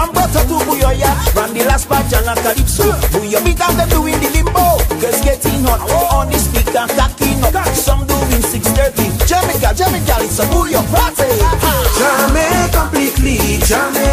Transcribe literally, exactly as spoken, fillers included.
From Butter to Buyoya, Randy Last Pajang and Calypso. Buyo beat and them doing the limbo. Girls getting hot on the speaker, cocking up. Some doing six thirty. Jamaica, Jamaica, it's a Buyo party. Jamaica completely, Jamaica.